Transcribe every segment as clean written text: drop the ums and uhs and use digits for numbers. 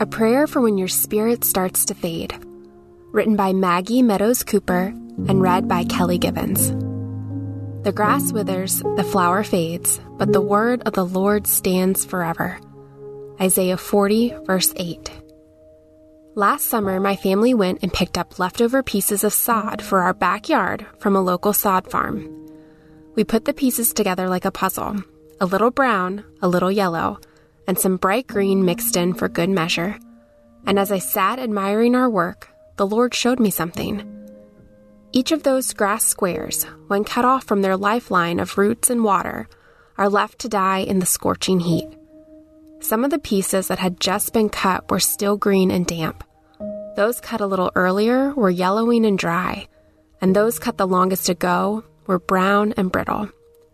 A prayer for when your spirit starts to fade. Written by Maggie Meadows Cooper and read by Kelly Gibbons. The grass withers, the flower fades, but the word of the Lord stands forever. Isaiah 40, verse 8. Last summer, my family went and picked up leftover pieces of sod for our backyard from a local sod farm. We put the pieces together like a puzzle, a little brown, a little yellow, and some bright green mixed in for good measure. And as I sat admiring our work, the Lord showed me something. Each of those grass squares, when cut off from their lifeline of roots and water, are left to die in the scorching heat. Some of the pieces that had just been cut were still green and damp. Those cut a little earlier were yellowing and dry, and those cut the longest ago were brown and brittle.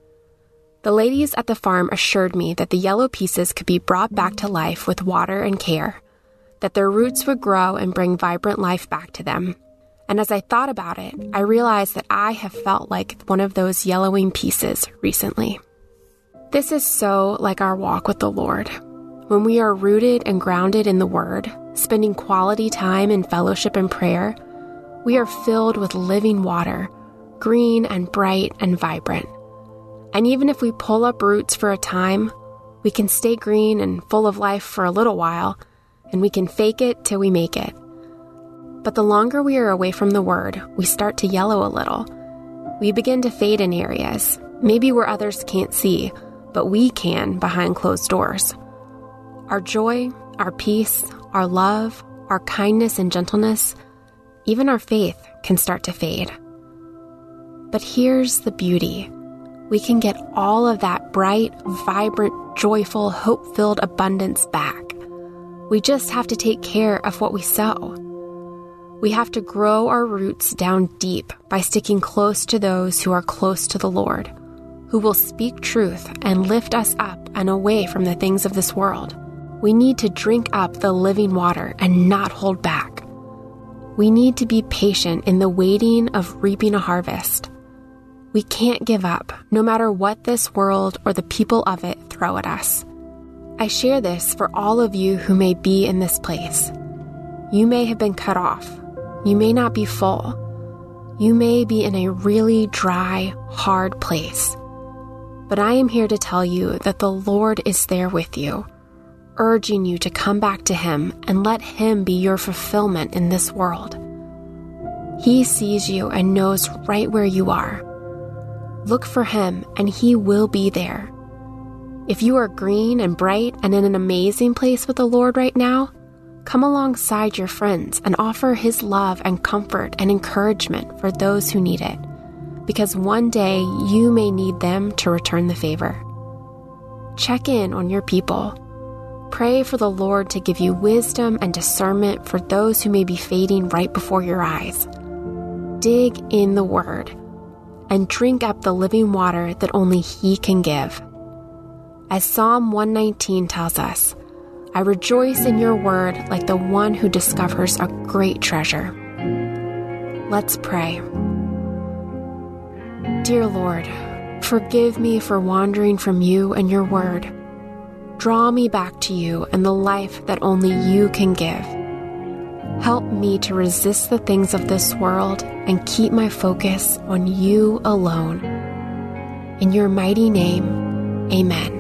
The ladies at the farm assured me that the yellow pieces could be brought back to life with water and care, that their roots would grow and bring vibrant life back to them. And as I thought about it, I realized that I have felt like one of those yellowing pieces recently. This is so like our walk with the Lord. When we are rooted and grounded in the Word, spending quality time in fellowship and prayer, we are filled with living water, green and bright and vibrant. And even if we pull up roots for a time, we can stay green and full of life for a little while, and we can fake it till we make it. But the longer we are away from the Word, we start to yellow a little. We begin to fade in areas, maybe where others can't see, but we can behind closed doors. Our joy, our peace, our love, our kindness and gentleness, even our faith can start to fade. But here's the beauty. We can get all of that bright, vibrant, joyful, hope-filled abundance back. We just have to take care of what we sow. We have to grow our roots down deep by sticking close to those who are close to the Lord, who will speak truth and lift us up and away from the things of this world. We need to drink up the living water and not hold back. We need to be patient in the waiting of reaping a harvest. We can't give up, no matter what this world or the people of it throw at us. I share this for all of you who may be in this place. You may have been cut off. You may not be full. You may be in a really dry, hard place. But I am here to tell you that the Lord is there with you, urging you to come back to Him and let Him be your fulfillment in this world. He sees you and knows right where you are. Look for Him and He will be there. If you are green and bright and in an amazing place with the Lord right now, come alongside your friends and offer His love and comfort and encouragement for those who need it, because one day you may need them to return the favor. Check in on your people. Pray for the Lord to give you wisdom and discernment for those who may be fading right before your eyes. Dig in the Word and drink up the living water that only He can give. As Psalm 119 tells us, I rejoice in your word like the one who discovers a great treasure. Let's pray. Dear Lord, forgive me for wandering from you and your word. Draw me back to you and the life that only you can give. Help me to resist the things of this world and keep my focus on you alone. In your mighty name, amen.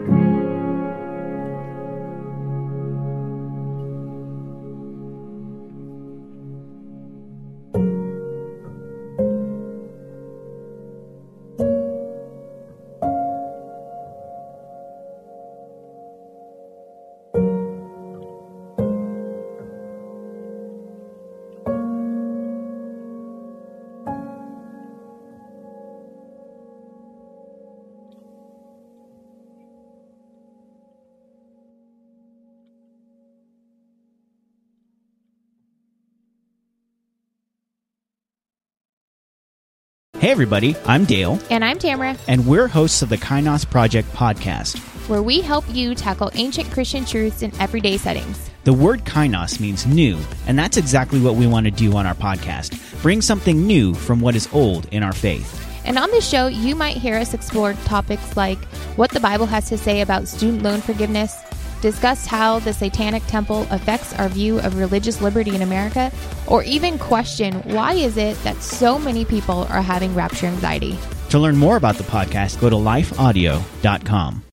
Hey everybody, I'm Dale. And I'm Tamara. And we're hosts of the Kainos Project podcast, where we help you tackle ancient Christian truths in everyday settings. The word kainos means new, and that's exactly what we want to do on our podcast. Bring something new from what is old in our faith. And on this show, you might hear us explore topics like what the Bible has to say about student loan forgiveness, discuss how the Satanic Temple affects our view of religious liberty in America, or even question why is it that so many people are having rapture anxiety. To learn more about the podcast, go to lifeaudio.com.